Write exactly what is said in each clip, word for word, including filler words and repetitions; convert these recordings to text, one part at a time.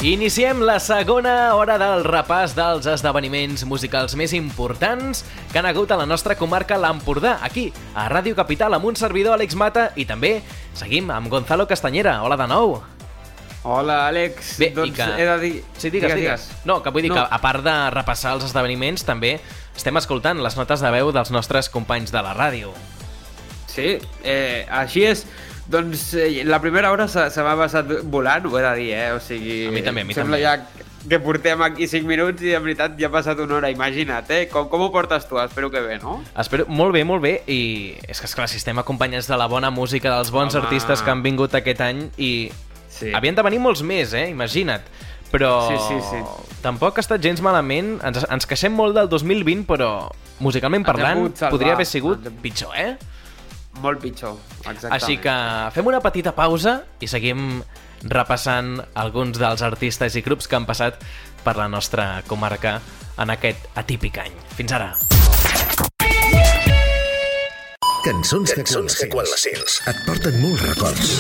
Iniciem la segona hora del repàs dels esdeveniments musicals més importants que han hagut a la nostra comarca l'Empordà, aquí, a Ràdio Capital, amb un servidor, Àlex Mata, i també seguim amb Gonzalo Castanyera. Hola de nou. Hola, Àlex. Bé, doncs que... he de dir... Sí, digues, digues. digues. No, que vull dir no. que a part de repassar els esdeveniments, també estem escoltant les notes de veu dels nostres companys de la ràdio. Sí, eh, així és. Doncs eh, la primera hora se, se m'ha passat volant, ho he de dir, eh? O sigui, a mi també, a mi sembla també. ja que portem aquí cinc minuts i en veritat ja ha passat una hora, imagina't, eh? Com, com ho portes tu? Espero que bé, no? Espero molt bé, molt bé, i és que esclar, si estem acompanyats de la bona música, dels bons Home. artistes que han vingut aquest any, i sí. havien de venir molts més, eh? Imagina't. Però sí, sí, sí. tampoc ha estat gens malament, ens, ens queixem molt del dos mil vint, però musicalment parlant podria haver sigut pitjor, eh? Molt pitjor, exactament. Així que fem una petita pausa i seguim repassant alguns dels artistes i grups que han passat per la nostra comarca en aquest atípic any. Fins ara. Cançons, Cançons que quan les sents et porten molts records.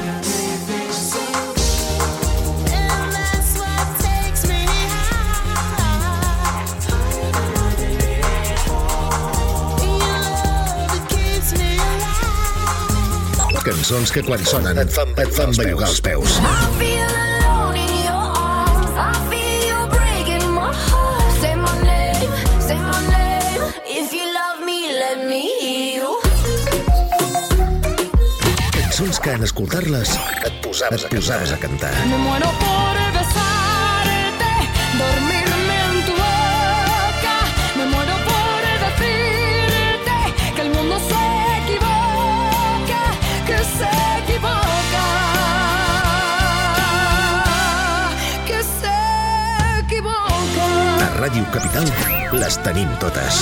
Cançons que quan sonen et fan, et fan bellugar els peus. Cançons que en escoltar-les et posaves, et posaves a cantar. Me muero por besarte, dormirme en tu boca. Me muero por decirte que el mundo se que se equivoca, que se equivoca. A Ràdio Capital les tenim totes.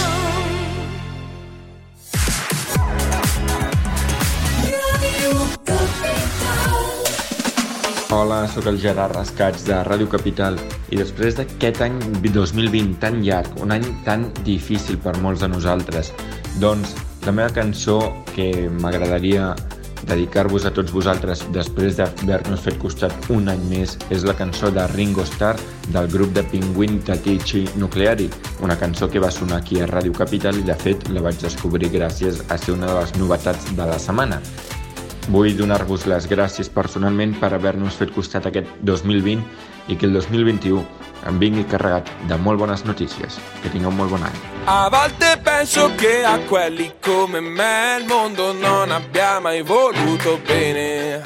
Hola, sóc el Gerard Rascats de Ràdio Capital i després d'aquest any dos mil vint tan llarg, un any tan difícil per molts de nosaltres, doncs la meva cançó que m'agradaria dedicar-vos a tots vosaltres després d'haver-nos fet costat un any més és la cançó de Ringo Starr del grup de Penguin Tatici Nucleari, una cançó que va sonar aquí a Ràdio Capital i de fet la vaig descobrir gràcies a ser una de les novetats de la setmana. Vull donar-vos les gràcies personalment per haver-nos fet costat aquest dos mil vint i que el dos mil vint-i-u em vingui carregat de molt bones notícies. Que tingueu un molt bon any. A volte penso che a quelli come me il mondo non abbia mai voluto bene.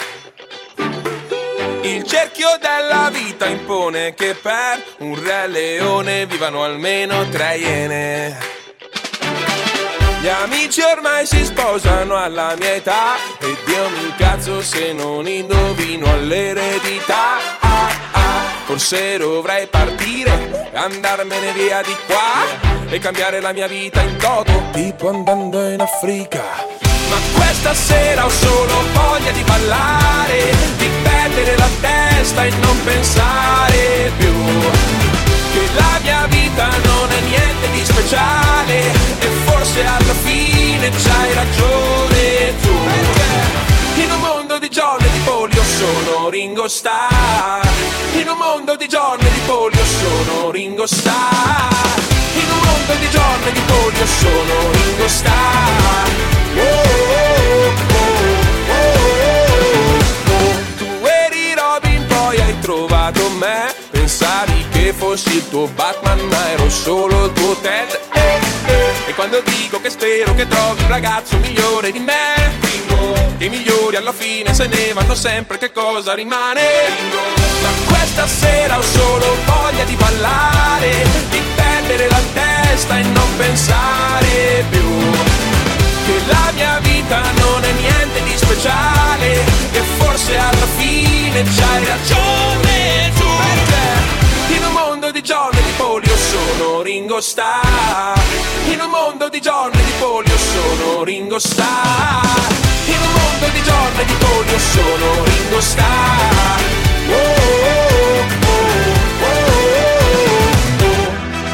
Il cerchio della vita impone che per un re leone vivano almeno tre iene. Gli amici ormai si sposano alla mia età e Dio mi incazzo se non indovino all'eredità. Ah, ah, forse dovrei partire, andarmene via di qua e cambiare la mia vita in toto, tipo andando in Africa. Ma questa sera ho solo voglia di ballare, di perdere la testa e non pensare più che la mia vita non è niente di speciale e forse alla fine c'hai ragione tu. Perché in un mondo di John e di Paul io sono Ringo Starr. In un mondo di John e di Paul io sono Ringo Starr. In un mondo di John e di Paul io sono Ringo Starr. Oh, oh, oh, oh, oh. Tu eri Robin, poi hai trovato me. Pensavi che fossi il tuo Batman, ma ero solo il tuo Ted. Eh, eh. E quando dico che spero che trovi un ragazzo migliore di me, Ringo, che i migliori alla fine se ne vanno sempre, che cosa rimane? Ringo. Ma questa sera ho solo voglia di ballare, di perdere la testa e non pensare più che la mia vita non è niente di speciale e forse alla fine c'hai ragione tu. Perché in un mondo di John e di Paul io sono Ringo Starr. In un mondo di John e di Paul io sono Ringo Starr. In un mondo di John e di Paul io sono Ringo Starr. Oh, oh, oh, oh, oh, oh.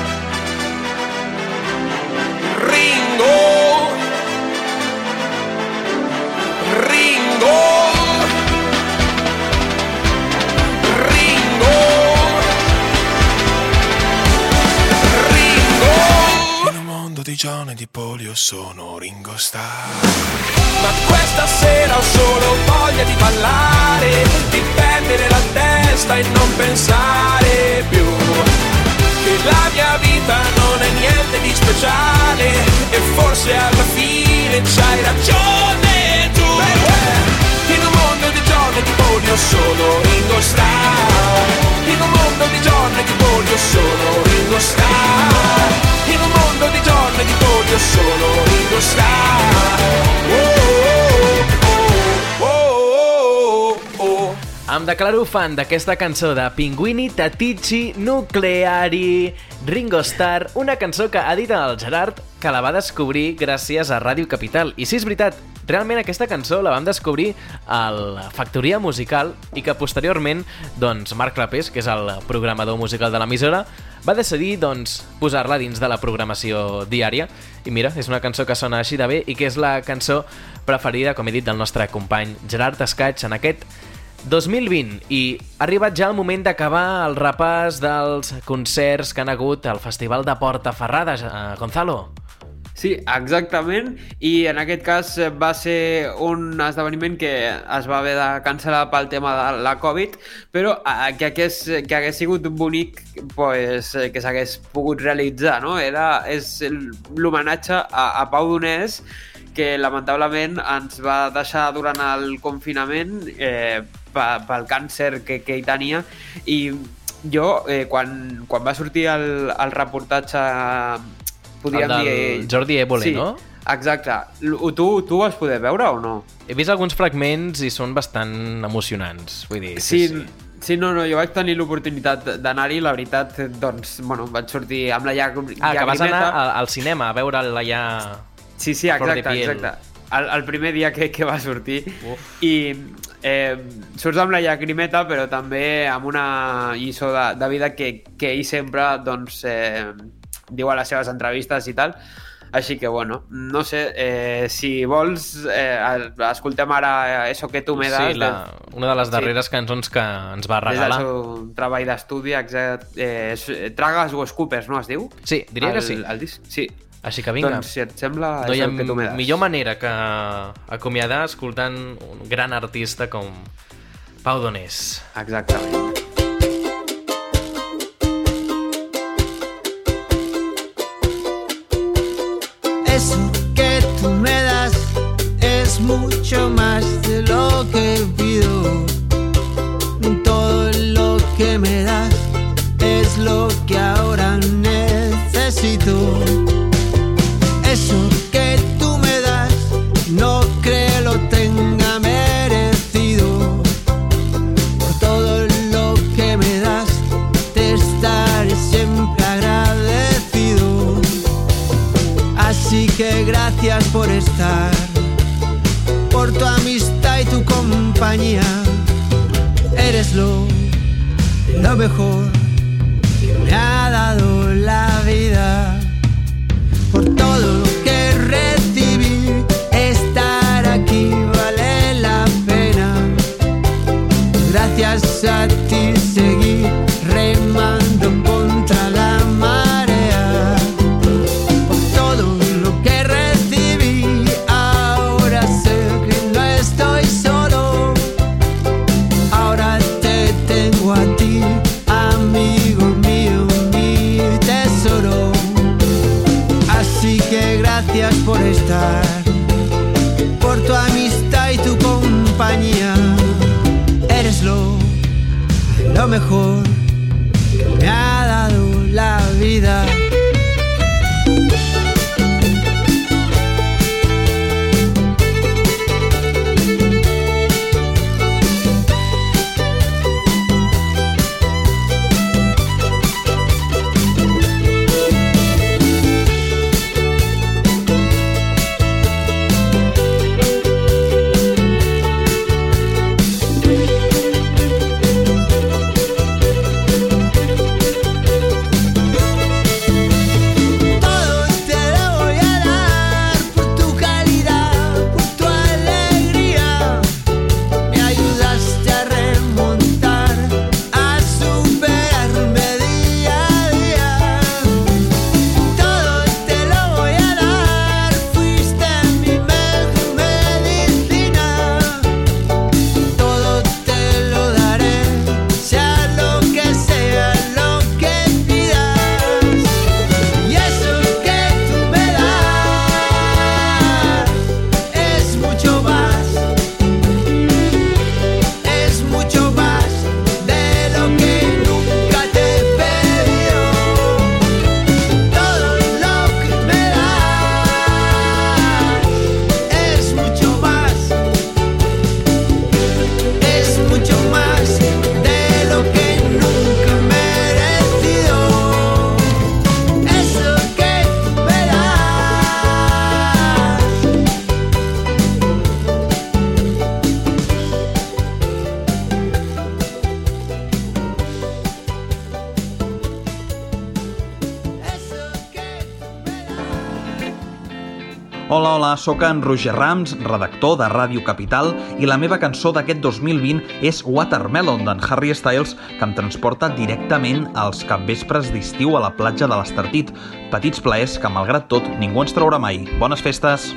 Ringo, Ringo, Ringo. di John e di Paul, io sono Ringo Starr. Ma questa sera ho solo voglia di ballare, di perdere la testa e non pensare più che la mia vita non è niente di speciale, e forse alla fine c'hai ragione tu. Perché in un mondo di John e di Paul io sono Ringo Starr. In un mondo di John e di Paul io sono Ringo Starr. In un mondo di John e di Paul io sono Ringo Starr. Oh, oh, oh, oh, oh. Em declaro fan d'aquesta cançó de Pinguini Tattici Nucleari, Ringo Starr, una cançó que ha dit el Gerard que la va descobrir gràcies a Ràdio Capital. I sí, és veritat, realment aquesta cançó la vam descobrir a la Factoria Musical i que posteriorment doncs, Marc Clapés, que és el programador musical de l'emissora, va decidir doncs, posar-la dins de la programació diària. I mira, és una cançó que sona així de bé i que és la cançó preferida, com he dit, del nostre company Gerard Escaig en aquest dos mil vint. I ha arribat ja el moment d'acabar el repàs dels concerts que han hagut al Festival de Portaferrada, eh, Gonzalo. Sí, exactament, i en aquest cas va ser un esdeveniment que es va haver de cancel·lar pel tema de la Covid, però que hagués, que hagués sigut bonic pues, que s'hagués pogut realitzar, no? Era, és l'homenatge a, a Pau Donés, que lamentablement ens va deixar durant el confinament eh, pel càncer que, que hi tenia, i jo, eh, quan, quan va sortir el, el reportatge... El del dir... Jordi Évole, sí, no? Exacte. Tu, tu vas poder veure o no? He vist alguns fragments i són bastant emocionants. Vull dir, sí, sí, sí. Sí, no, no, jo vaig tenir l'oportunitat d'anar-hi, la veritat, doncs, bueno, vaig sortir amb la llagrimeta. Ah, que vas anar al, al cinema a veure'l allà... Sí, sí, exacte, exacte. El, el primer dia que, que va sortir. Uf. I eh, surts amb la llagrimeta, però també amb una lliçó de, de vida que, que ell sempre, doncs... Eh, diu a les seves entrevistes i tal, així que bueno, no sé, eh, si vols eh, escoltem ara Eso que tu me das, sí, la, una de les darreres sí. cançons que ens va regalar des del seu treball d'estudi, eh, Tragues o Escupes, no es diu? Sí, diria el, que sí el disc? Sí. Així que vinga, doncs si et sembla no hi ha Eso que tu me das. Millor manera que acomiadar escoltant un gran artista com Pau Donés. Exactament. Eso que tú me das es mucho más de lo que pido. Todo lo que me das es lo que ahora necesito. Eso que tú me das no creo lo tenga merecido. Por todo lo que me das te estaré siempre agradecido. Así que gracias por estar, por tu amistad y tu compañía. Eres lo, lo mejor que me ha dado la vida. Por todo lo que recibí, estar aquí vale la pena. Gracias a ti seguí remando contra la marea. Por todo lo que recibí, ahora sé que no estoy solo. Ahora te tengo a ti, amigo mío, mi tesoro. Así que gracias por estar, por tu amistad y tu compañía. Eres lo, lo mejor que me ha dado la vida. Hola, sóc en Roger Rams, redactor de Ràdio Capital, i la meva cançó d'aquest dos mil vint és Watermelon, d'en Harry Styles, que em transporta directament als capvespres d'estiu a la platja de l'Estartit. Petits plaers que, malgrat tot, ningú ens traurà mai. Bones festes!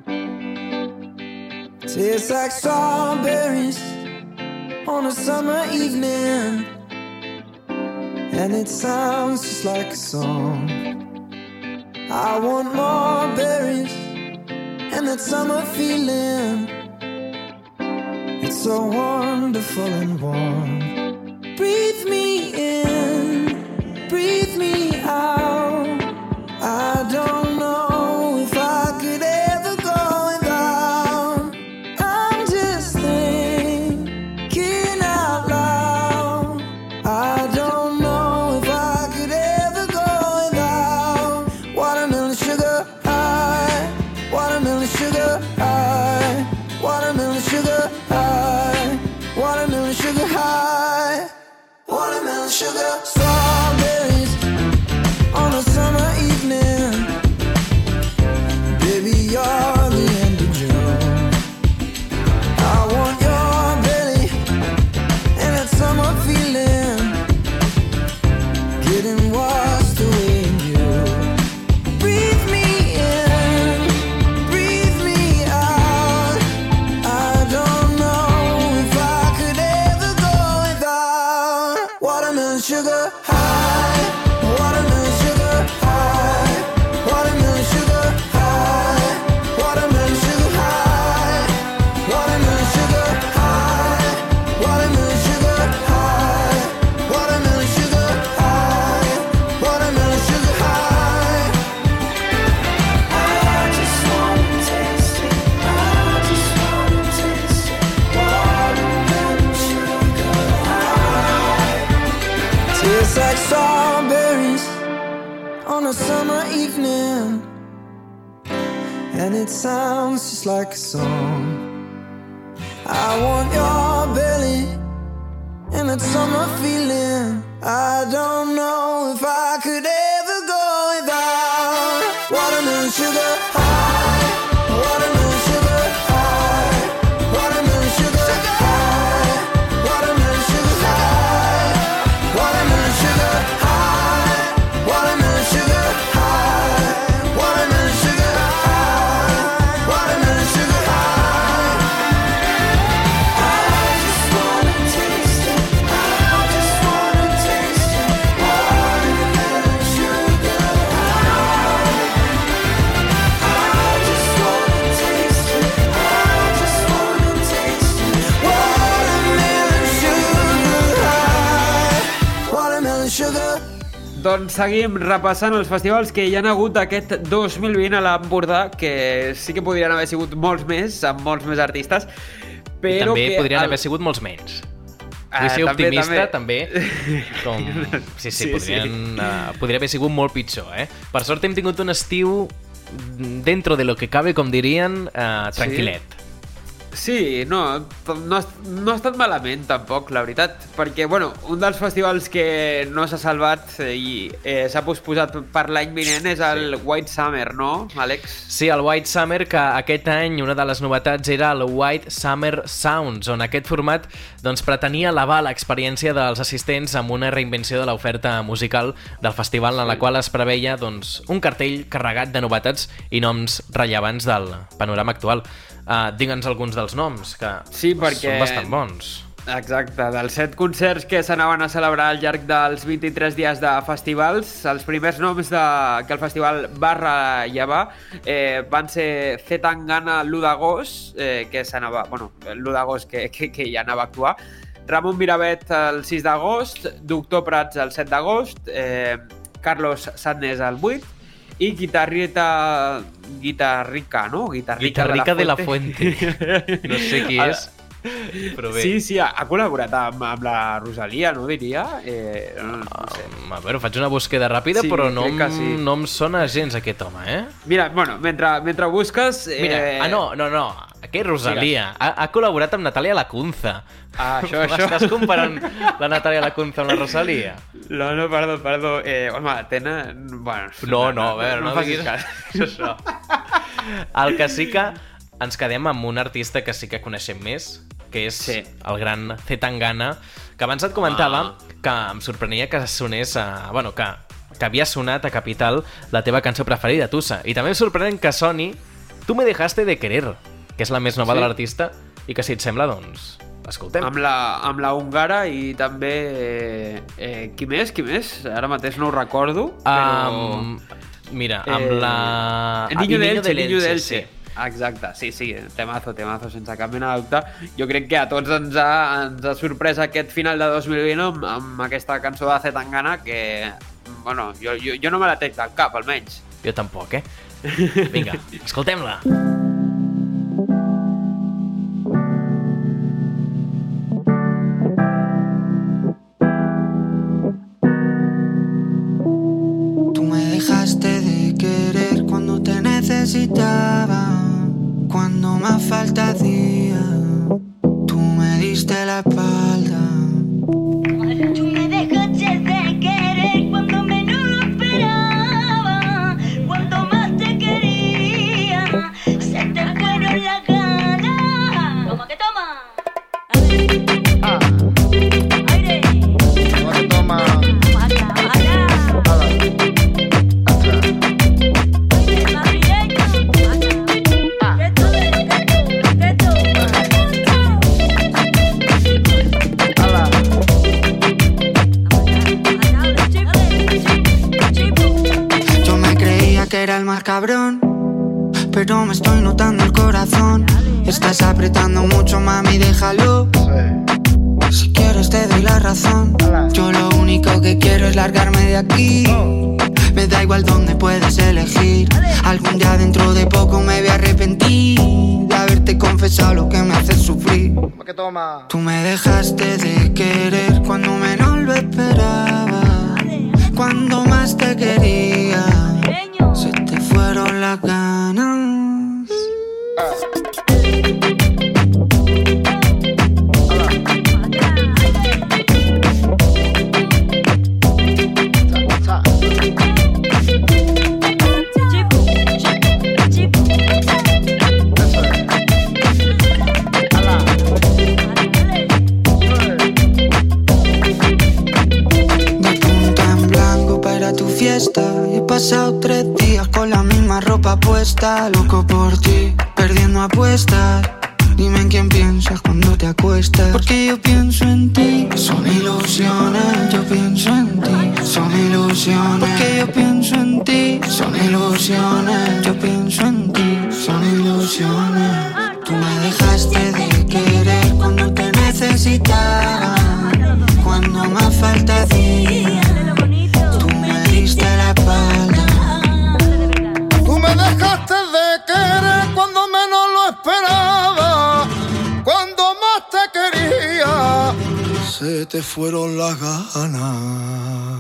Tastes like strawberries on a summer evening, and it sounds just like a song. I want more berries and that summer feeling. It's so wonderful and warm. Breathe me in, breathe me out. I don't know if I could ever go without. I'm just thinking out loud. I don't know if I could ever go without watermelon sugar high, watermelon sugar high, watermelon sugar high, watermelon sugar high, watermelon sugar. Strawberries on a summer evening. Baby, you're the end of June. I want your belly and that summer feeling, getting washed away in you. Breathe me in, breathe me out. I don't know if I could ever go without watermelon sugar high, watermelon sugar high, watermelon sugar high, watermelon sugar high, watermelon sugar high, watermelon sugar high, watermelon sugar high, watermelon sugar high. I just wanna taste it, I just wanna taste it, watermelon sugar high. Tastes like strawberries on a summer evening, and it sounds just like a song. I want your belly and that summer feeling. I don't know if I could ever go without watermelon sugar high, watermelon sugar high, watermelon sugar high, watermelon sugar high, watermelon sugar high, watermelon sugar high, watermelon sugar high, watermelon sugar high. I just wanna taste it, I just wanna taste it, watermelon sugar high. I just wanna taste it, I just wanna taste it, watermelon sugar high, watermelon sugar. Doncs seguim repassant els festivals que hi han hagut aquest dos mil vint a l'Empordà, que sí que podrien haver sigut molts més, amb molts més artistes, però També que... podrien el- haver sigut molts menys. Ah, Vull ser també, optimista, també. també. Com... Sí, sí, Sí, podrien, uh, podria haver sigut molt pitjor, eh? Per sort hem tingut un estiu dentro de lo que cabe, com dirien, uh, tranquil·let. Sí, no, no, ha- no ha estat malament tampoc, la veritat, perquè, bueno, un dels festivals que no s'ha salvat eh, i eh, s'ha posposat per l'any vinent és el White Summer, no, Àlex? Sí, el White Summer, que aquest any una de les novetats era el White Summer Sounds, on aquest format doncs, pretenia elevar l'experiència dels assistents amb una reinvenció de l'oferta musical del festival, en la qual es preveia doncs, un cartell carregat de novetats i noms rellevants del panorama actual. Uh, Digue'ns alguns dels noms, que Sí, perquè- són bastant bons. Exacte, dels set concerts que s'anaven a celebrar al llarg dels vint-i-tres dies de festivals, els primers noms de, que el festival va rellevar eh, van ser C. Tangana l'u d'agost, eh, que s'anava, bueno, l'u d'agost que, que, que ja anava a actuar, Ramon Miravet el sis d'agost, Doctor Prats el set d'agost, eh, Carlos Sadness el vuit, i Guitarrita... Guitarrica, no? Guitarrica, Guitarrica de la Fuente. No sé qui és, però bé. Sí, sí, ha, ha col·laborat amb, amb la Rosalia, no diria? Eh, no, no sé. Um, a veure, faig una búsqueda ràpida, Sí, però no, crec que em- sí. no em sona gens aquest home, eh? Mira, bueno, mentre, mentre busques... Eh... Mira, ah, no, no, no. Què, Rosalia? Ha, ha col·laborat amb Natàlia Lacunza. Ah, això, això. M'estàs comparant la Natàlia Lacunza amb la Rosalia? No, no, perdó, perdó. Eh, home, tenen... Bueno, no, no, a veure, no, no diguis això. El que sí que ens quedem amb un artista que sí que coneixem més, que és sí. el gran C. Tangana, que abans et comentava ah. que em sorprenia que sonés a... Bueno, que, que havia sonat a Capital la teva cançó preferida, Tussa. I també em sorprèn que soni Tu me dejaste de querer, que és la més nova sí. de l'artista, i que si et sembla, doncs, escoltem. Amb la, amb la húngara i també... Eh, eh, qui més? Qui més? Ara mateix no ho recordo, però... Um, mira, amb eh, la... El Niño ah, d'Elche, el Niño d'Elche. Sí. Exacte, sí, sí, temazo, temazo, sense cap mena de dubte. Jo crec que a tots ens ha, ens ha sorprès aquest final de dos mil vint amb, amb aquesta cançó de C. Tangana que, bueno, jo, jo, jo no me la trec del cap, almenys. Jo tampoc, eh? Vinga, escoltem-la. Tú me dejaste de querer cuando te necesitaba. Cuando más falta hacía, tú me diste la espalda. Tú me dejaste de querer cuando menos lo esperaba. Cuando más te quería, se te fueron las ganas. Toma que toma. Ah. Aire. Toma que toma. Baja, baja. Era el más cabrón, pero me estoy notando el corazón. Estás apretando mucho, mami, déjalo. Si quieres te doy la razón. Yo lo único que quiero es largarme de aquí. Me da igual dónde puedes elegir. Algún día dentro de poco me voy a arrepentir de haberte confesado lo que me hace sufrir. Tú me dejaste de querer cuando menos lo esperaba. Cuando más te quería, se te fueron las ganas. He pasado tres días con la misma ropa puesta, loco por ti, perdiendo apuestas. Dime en quién piensas cuando te acuestas, porque yo pienso en ti. Son ilusiones, yo pienso en ti. Son ilusiones, porque yo pienso en ti. Son ilusiones, yo pienso en ti. Son ilusiones. Tú me dejaste de querer cuando te necesitaba. Cuando más falta hacía, tú me diste la espalda. Tú me dejaste de querer cuando menos lo esperaba. Cuando más te quería, se te fueron las ganas.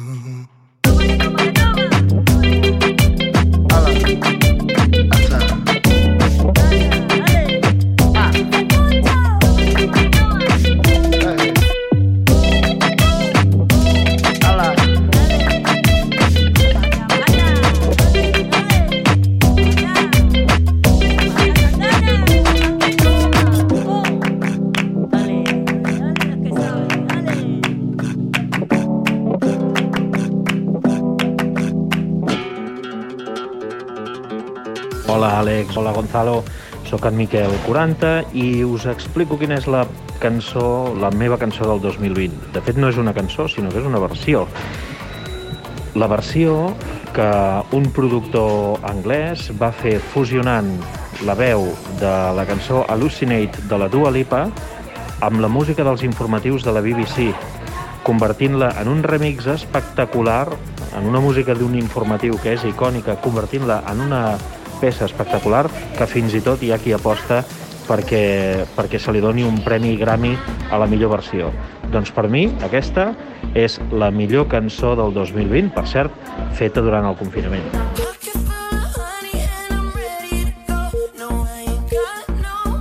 Hola Àlex, hola Gonzalo, sóc en Miquel quaranta i us explico quina és la cançó, la meva cançó del dos mil vint. De fet no és una cançó, sinó que és una versió. La versió que un productor anglès va fer fusionant la veu de la cançó Hallucinate de la Dua Lipa amb la música dels informatius de la B B C, convertint-la en un remix espectacular, en una música d'un informatiu que és icònica, convertint-la en una peça espectacular que fins i tot hi ha qui aposta perquè, perquè se li doni un premi Grammy a la millor versió. Doncs per mi aquesta és la millor cançó del dos mil vint, per cert, feta durant el confinament.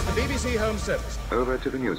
is the B B C Home Service. Over to the news.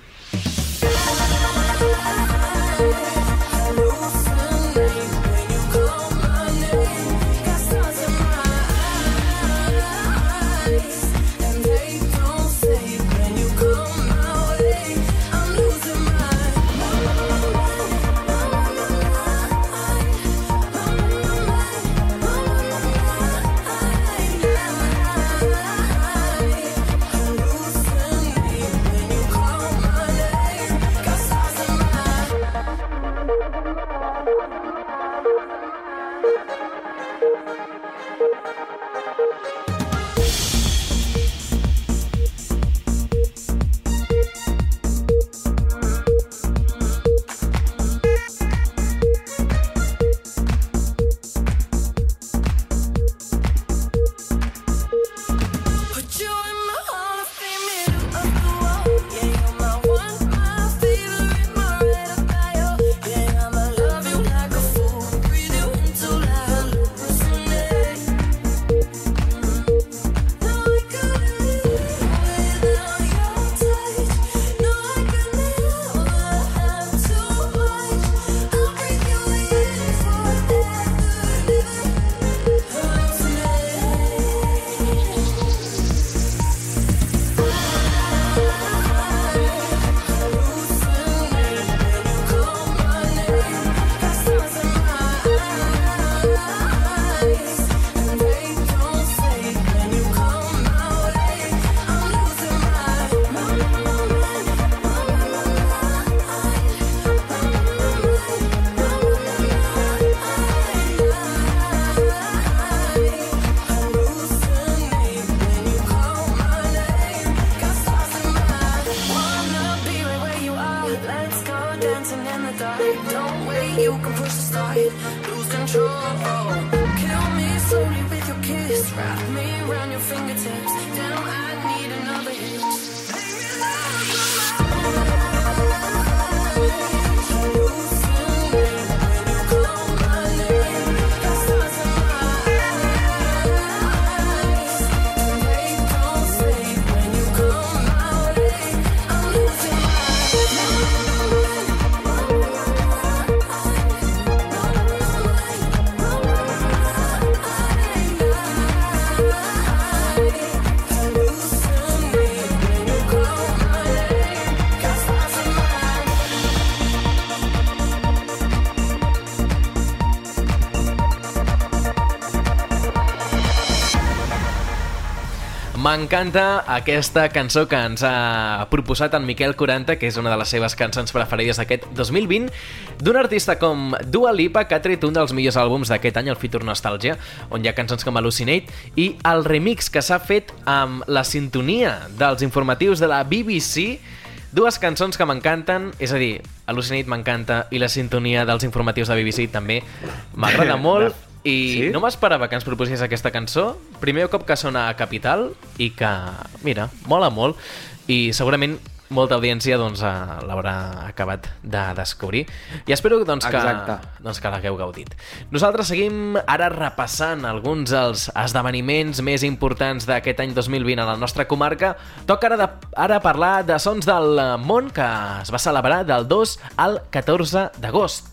M'encanta aquesta cançó que ens ha proposat en Miquel quaranta, que és una de les seves cançons preferides d'aquest dos mil vint, d'un artista com Dua Lipa, que ha tret un dels millors àlbums d'aquest any, el Future Nostalgia, on hi ha cançons com Hallucinate, i el remix que s'ha fet amb la sintonia dels informatius de la B B C, dues cançons que m'encanten, és a dir, Hallucinate m'encanta i la sintonia dels informatius de B B C també m'agrada molt. I sí? No m'esperava que ens proposés aquesta cançó. Primer cop que sona a Capital i que, mira, mola molt. I segurament molta audiència doncs, l'haurà acabat de descobrir. I espero doncs, que, doncs, que l'hagueu gaudit. Nosaltres seguim ara repassant alguns dels esdeveniments més importants d'aquest any dos mil vint a la nostra comarca. Toca ara, de, ara parlar de Sons del Món, que es va celebrar del dos al catorze d'agost.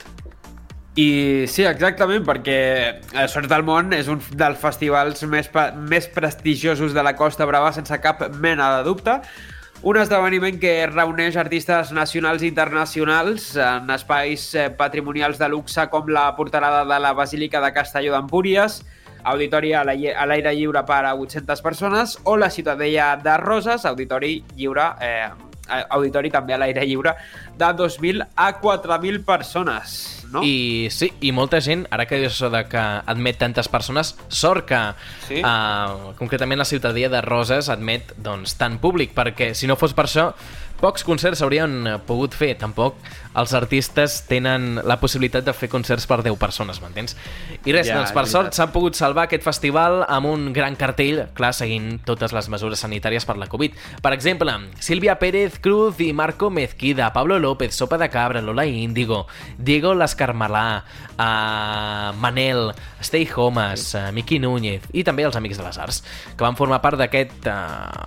I sí, exactament, perquè Sons del Món és un dels festivals més, més prestigiosos de la Costa Brava, sense cap mena de dubte. Un esdeveniment que reuneix artistes nacionals i internacionals en espais patrimonials de luxe com la portalada de la Basílica de Castelló d'Empúries, auditori a l'aire lliure per a vuit-centes persones, o la Ciutadella de Roses, auditori lliure, eh, auditori també a l'aire lliure, de dos mil a quatre mil persones. No? I sí, i molta gent, ara que dius això de que admet tantes persones, sort que sí? uh, concretament la Ciutadella de Roses admet doncs, tant públic, perquè si no fos per això pocs concerts s'haurien pogut fer. Tampoc els artistes tenen la possibilitat de fer concerts per deu persones, m'entens? I res, ja, doncs per sort s'ha pogut salvar aquest festival amb un gran cartell, clar, seguint totes les mesures sanitàries per la Covid. Per exemple, Sílvia Pérez Cruz i Marco Mezquida, Pablo López, Sopa de Cabra, Lola Índigo, Diego Lascarmalà, uh, Manel, Stay Homes, uh, Miki Núñez i també els Amics de les Arts, que van formar part d'aquest uh,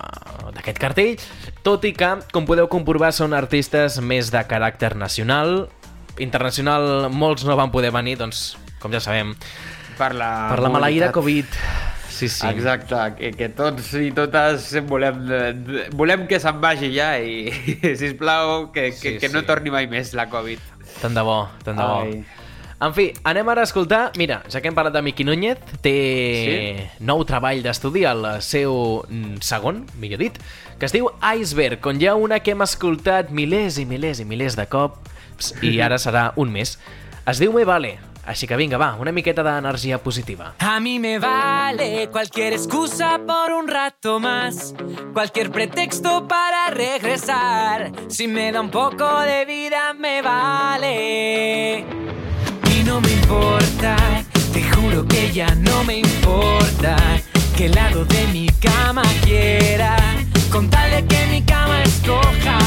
d'aquest cartell, tot i que, com podeu comprovar, són artistes més de caràcter nacional. Internacional molts no van poder venir, doncs, com ja sabem, per la, per la maleïda Covid. Sí, sí. Exacte, que, que tots i totes volem, volem que se'n vagi ja i, sisplau, que, que, Sí, que no sí. torni mai més la Covid. Tant de bo, tant de bo. Ai. En fi, anem ara a escoltar... Mira, ja que hem parlat de Miki Núñez, té Sí? nou treball d'estudi, el seu mm, segon, millor dit, que es diu Iceberg, on hi ha una que hem escoltat milers i milers i milers de cops i ara serà un més. Es diu Me Vale, així que vinga, va, una miqueta d'energia positiva. A mí me vale cualquier excusa por un rato más, cualquier pretexto para regresar. Si me da un poco de vida me vale. Y no me importa, te juro que ya no me importa qué lado de mi cama quiera, con tal de que mi cama escoja.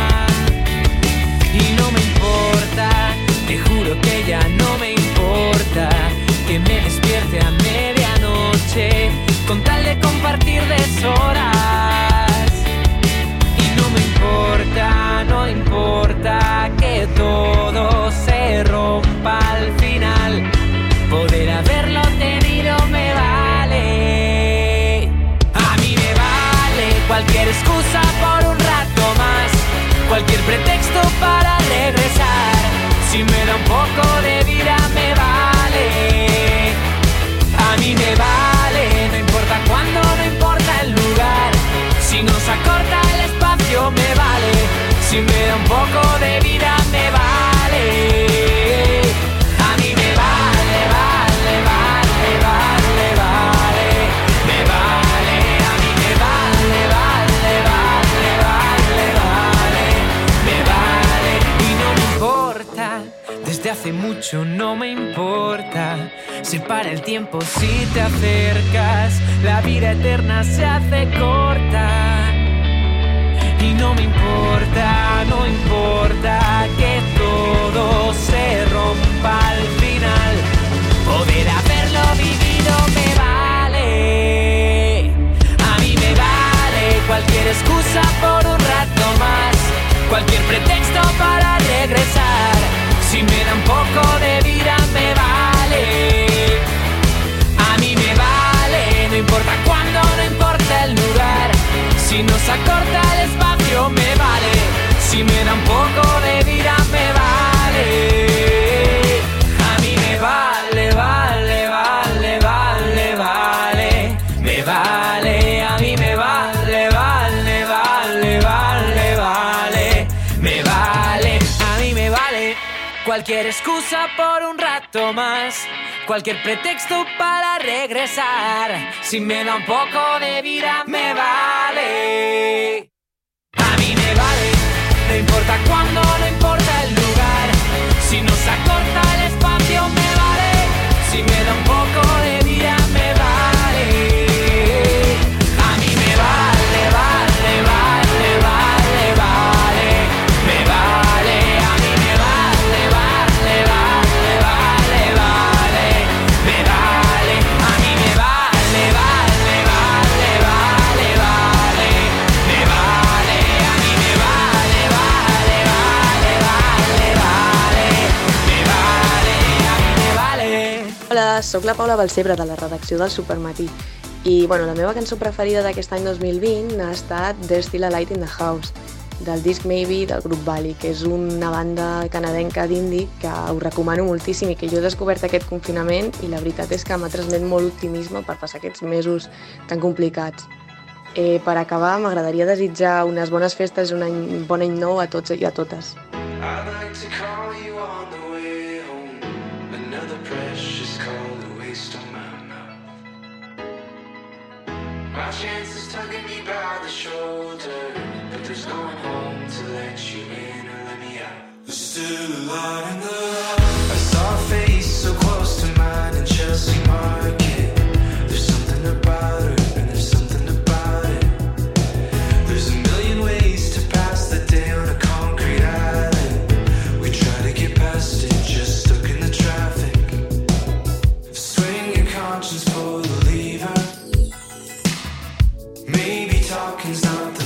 Y no me importa, te juro que ya no me importa que me despierte a medianoche con tal de compartir deshoras. Y no me importa, no importa que todo se rompa al final, poder haberlo tenido me vale. A mí me vale cualquier excusa por un rato más, cualquier pretexto para regresar. Si me da un poco de vida me vale. A mí me vale, no importa cuándo, no importa el lugar. Si nos acorta el espacio me vale. Si me da un poco de vida me vale. A mí me vale, vale, vale, vale, vale. Me vale, a mí me vale, vale, vale, vale, vale. Me vale y no me importa. Desde hace mucho no me importa. Se para el tiempo si te acercas. La vida eterna se hace corta. Y no me importa, no importa que todo se rompa al final. Poder haberlo vivido me vale. A mí me vale cualquier excusa por un rato más, cualquier pretexto para regresar. Si me da un poco de vida me vale. A mí me vale, no importa cuándo, no importa el lugar. Si nos acorta el espacio me vale. Si me da un poco de vida me vale. A mí me vale, vale, vale, vale, vale. Me vale, a mí me vale, vale, vale, vale, vale. Me vale, a mí me vale. Cualquier excusa por un rato más, cualquier pretexto para regresar. Si me da un poco de vida me vale. A mí me vale, no importa cuándo, no importa el lugar. Si nos acorta el espacio me vale. Si me da un poco de vida me vale. A mí me vale, vale, vale, vale, vale. Me vale, a mí me vale, vale, vale, vale, vale. Me vale, a mí me vale, vale, vale, vale, vale. Me vale, a mí me vale, vale, vale, vale, vale. Me vale, a mí me vale. Hola, sóc la Paula Balcebre de la redacció del Supermatí i bueno, la meva cançó preferida d'aquest any dos mil vint ha estat There's Still a Light in the House, del disc Maybe del grup Bali, que és una banda canadenca d'indie que us recomano moltíssim i que jo he descobert aquest confinament i la veritat és que m'ha transmet molt optimisme per passar aquests mesos tan complicats. Eh, per acabar, m'agradaria desitjar unes bones festes i un any, bon any nou a tots i a totes. I'd like to call you on the way home. Another precious call to waste on my mouth. My chance is tugging me by the shoulder, but there's no one home to let you in or let me out. There's still a light in the house. I saw a face so close to mine in Chelsea Market. There's something about her, and there's something about it. There's a million ways to pass the day on a concrete island. We try to get past it, just stuck in the traffic. Swing your conscience for the lever. Maybe talking's not the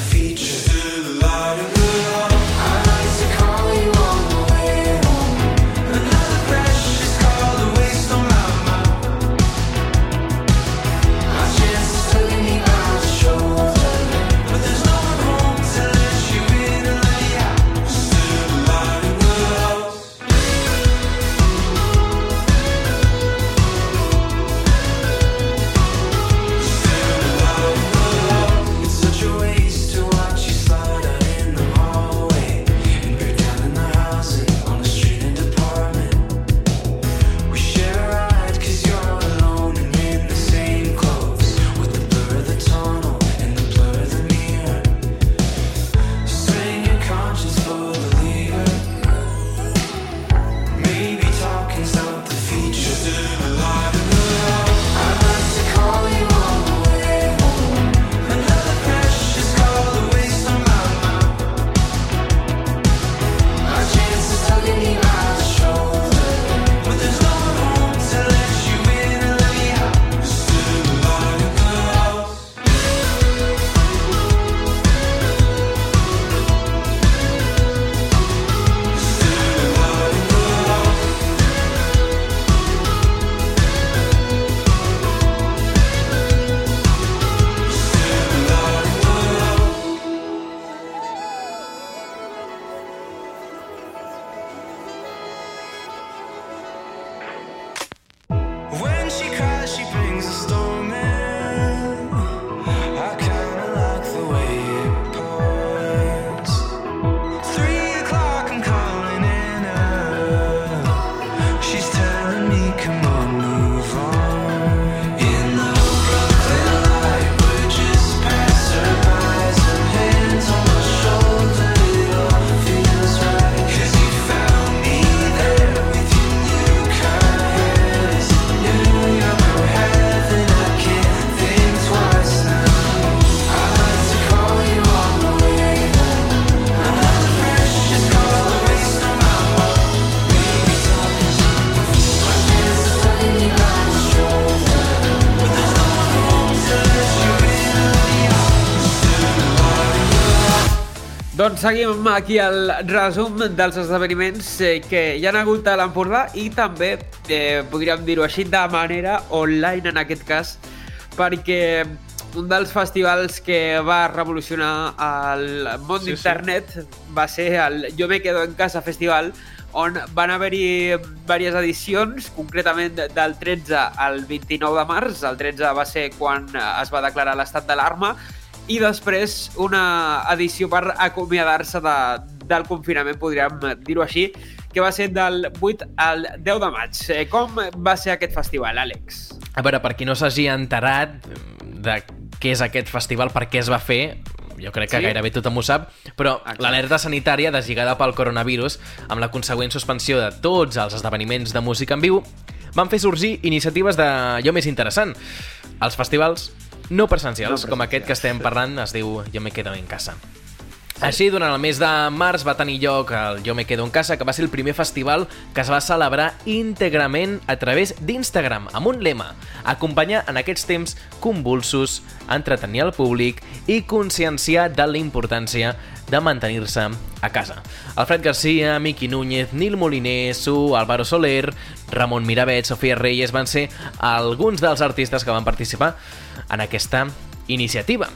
Doncs seguim aquí el resum dels esdeveniments eh, que hi ha hagut a l'Empordà i també, eh, podríem dir-ho així, de manera online en aquest cas, perquè un dels festivals que va revolucionar el món sí, d'internet sí. va ser el Yo Me Quedo en Casa Festival, on van haver-hi diverses edicions, concretament del tretze al vint-i-nou de març. El tretze va ser quan es va declarar l'estat d'alarma, i després una edició per acomiadar-se de, del confinament, podríem dir-ho així, que va ser del vuit al deu de maig. Com va ser aquest festival, Àlex? A veure, per qui no s'hagi enterat de què és aquest festival, per què es va fer, jo crec que sí? gairebé tothom ho sap, però l'alerta sanitària deslligada pel coronavirus, amb la consegüent suspensió de tots els esdeveniments de música en viu, van fer sorgir iniciatives d'allò més interessant. Els festivals no presencials, no com aquest que estem parlant, es diu Yo Me Quedo en Casa. Sí. Així, durant el mes de març va tenir lloc el Yo Me Quedo en Casa, que va ser el primer festival que es va celebrar íntegrament a través d'Instagram, amb un lema: acompanyar en aquests temps convulsos, entretenir el públic i conscienciar de la importància de mantenir-se a casa. Alfred Garcia, Miqui Núñez, Nil Moliner, Su, Álvaro Soler, Ramon Miravet, Sofía Reyes van ser alguns dels artistes que van participar en aquesta iniciativa.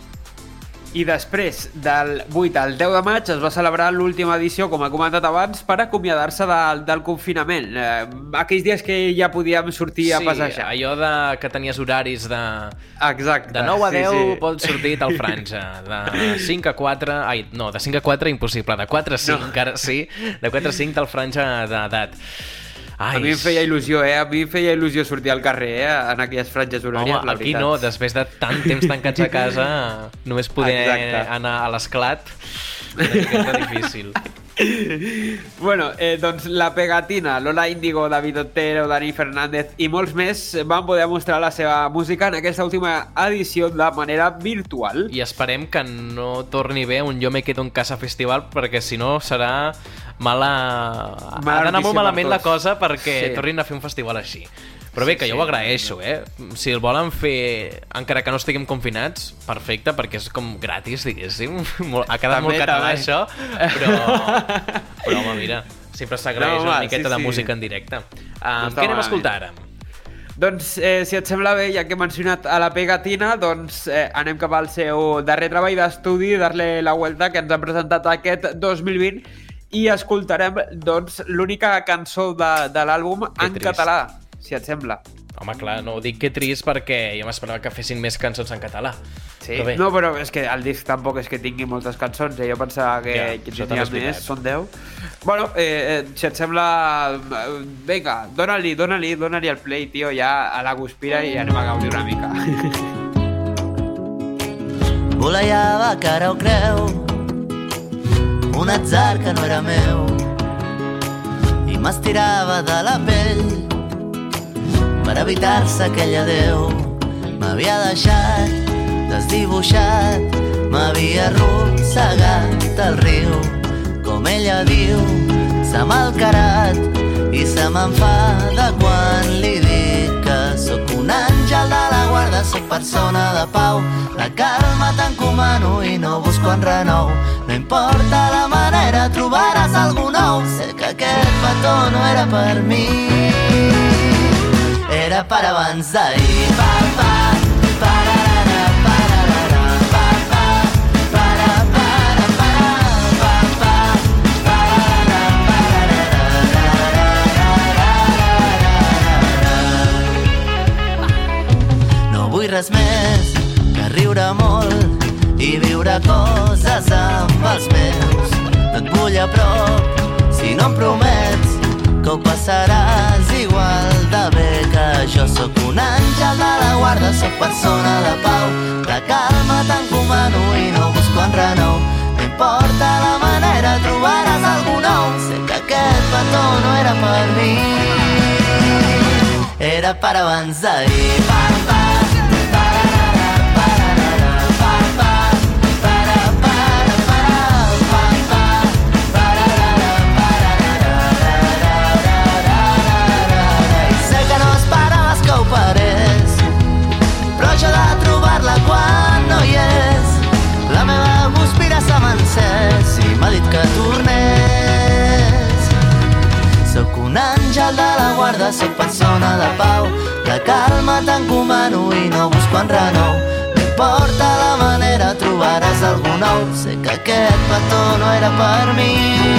I després, del vuit al deu de maig, es va celebrar l'última edició, com he comentat abans, per acomiadar-se de, del confinament. Eh, aquells dies que ja podíem sortir sí, a passejar. Sí, allò de que tenies horaris de... Exacte. De nou a deu sí, sí. pots sortir tal franja. De cinc a quatre... Ai, no, de cinc a quatre impossible. De quatre a cinc, no. Encara sí. De quatre a cinc tal franja d'edat. Ai. A mi em feia il·lusió, eh? A mi em feia il·lusió sortir al carrer, eh? En aquelles franges horàries, Home, la aquí veritat. no, després de tant temps tancats a casa, només poder Exacte. anar a l'esclat, una miqueta difícil. Bueno, eh, doncs la Pegatina, Lola Índigo, David Otero, Dani Fernández i molts més van poder mostrar la seva música en aquesta última edició de manera virtual. I esperem que no torni bé un Yo Me Quedo en Casa Festival, perquè si no serà mala... Ha d'anar molt malament la cosa perquè sí. tornin a fer un festival així. Però bé, que jo ho agraeixo, eh? Si el volen fer, encara que no estiguem confinats, perfecte, perquè és com gratis, diguéssim. Ha quedat també, molt català, també. Això, però... Però, home, mira, sempre s'agraeix no, una miqueta sí, de sí. música en directe. Um, no què anem a escoltar ara? Doncs, eh, si et sembla bé, ja que he mencionat a la Pegatina, doncs eh, anem cap al seu darrer treball d'estudi, Darle la Vuelta, que ens han presentat aquest dos mil vint, i escoltarem, doncs, l'única cançó de, de l'àlbum en trist. Català, si et sembla. Home, clar, no ho dic que trist perquè jo m'esperava que fessin més cançons en català. Sí, però no, però és que el disc tampoc és que tingui moltes cançons, eh? Jo pensava que, ja, que tindria més, són deu. Bueno, eh, si et sembla... Vinga, dona-li, dona-li, dona-li el play, tio, ja a la guspira i anem a gaudir una mica. Volejava cara o creu, un atzar que no era meu, i m'estirava de la pell per evitar-se aquell adeu. M'havia deixat desdibuixat, m'havia arrossegat al riu, com ella diu, s'ha malcarat i se m'enfada quan li dic que sóc un àngel de la guarda, sóc persona de pau, la calma t'encomano i no busco en renou. No importa la manera, trobaràs algú nou. Sé que aquest petó no era per mi, era per abans d'ahir. Pa, pa, pararara, pararara, pa, pa, para, para, para, pa, pa, pararara, pararara. No vull res més que riure molt i viure coses amb els meus. No et vull a prop si no em promets que ho passaràs igual de bé que jo. Sóc un àngel de la guarda, sóc persona de pau, la calma t'encomano i no busco en renou. No importa la manera, trobaràs algú nou. Sé que aquest petó no era per mi, era per abans d'ahir. Pa, pa, però jo de trobar-la quan no hi és, la meva guspira s'ha encès i que sóc persona de pau. La calma t'encomano i no busco enrenou. No importa la manera, trobaràs algú nou. Sé que aquest petó no era per mi,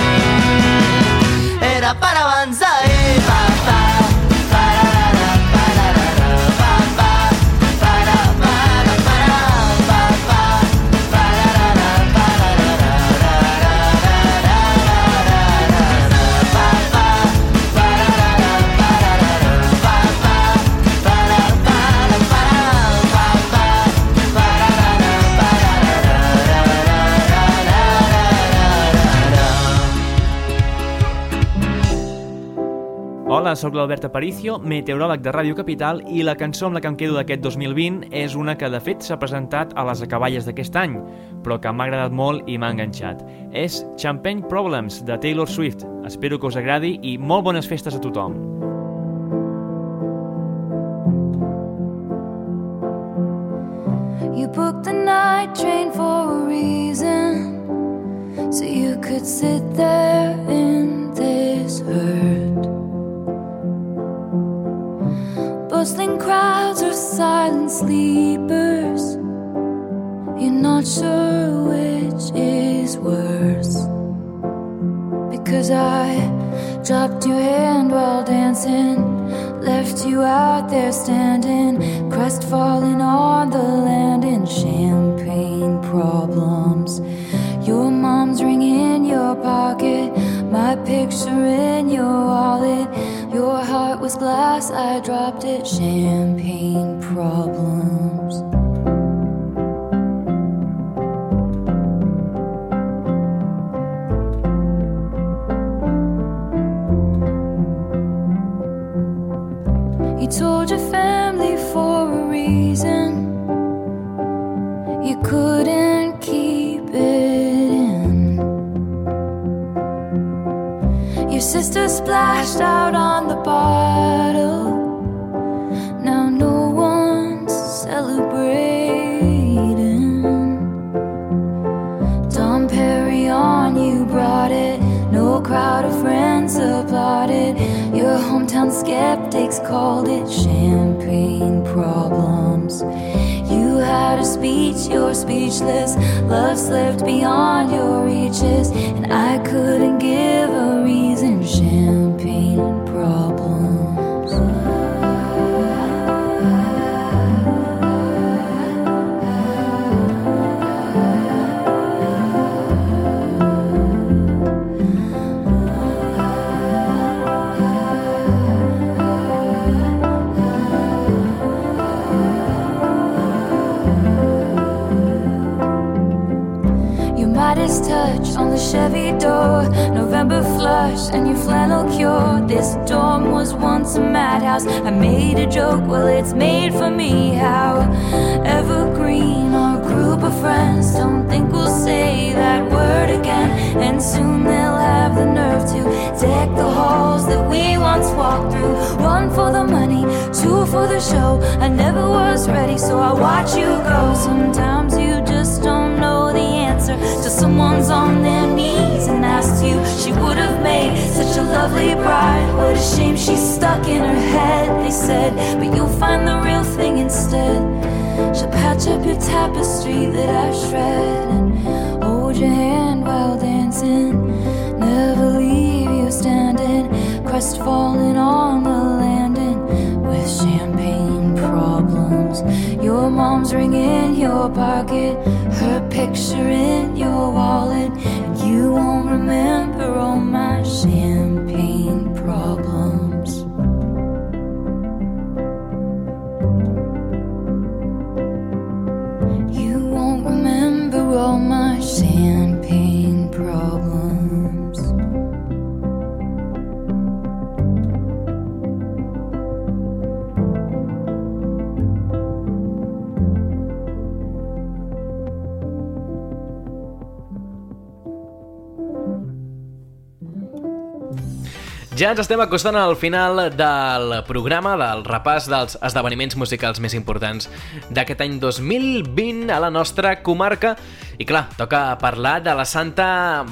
era per abans d'ahir. Pa, pa, pararara, pararara, pa, pa, para, para, para, pa, pa, pararara, pararara, rararara, pa, pa, pararara, pararara, pa, pa, para, para, para, pa, pa, pararara, Hola, sóc l'Albert Aparicio, meteoròleg de Ràdio Capital, i la cançó amb la que em quedo d'aquest dos mil vint és una que de fet s'ha presentat a les acaballes d'aquest any, però que m'ha agradat molt i m'ha enganxat. És Champagne Problems, de Taylor Swift. Espero que us agradi i molt bones festes a tothom. You booked the night train for a reason, so you could sit there in this hurt. Bustling crowds or silent sleepers, you're not sure which is worse. Because I dropped your hand while dancing, left you out there standing, crestfallen on the land in champagne problems. Your mom's ring in your pocket, my picture in your wallet. Your heart was glass, I dropped it. Champagne problems. You told your family for a reason, you couldn't keep it in. Your sister splashed out on the bottle, now no one's celebrating. Dom Perignon, you brought it, no crowd of friends applauded. Your hometown skeptics called it champagne problems. You had a speech, you're speechless. Love slipped beyond your reaches, and I couldn't give a reason. Champagne problems. Midas touch on the Chevy door, November flush and your flannel cure. This dorm was once a madhouse. I made a joke, well it's made for me. How evergreen our group of friends. Don't think we'll say that word again, and soon they'll have the nerve to deck the halls that we once walked through. One for the money, two for the show. I never was ready, so I watch you go. Sometimes you just don't know the answer till someone's on their knees and asks you. She would have made such a lovely bride. What a shame she's stuck in her head, they said, but you'll find the real thing instead. She'll patch up your tapestry that I shred and hold your hand while dancing, never leave you standing, crestfallen on the landing with champagne problems. Your mom's ring in your pocket, her picture in your wallet, and you won't remember all my champagne problems. You won't remember all my champagne problems. Ja ens estem acostant al final del programa, del repàs dels esdeveniments musicals més importants d'aquest any dos mil vint a la nostra comarca. I clar, toca parlar de la Santa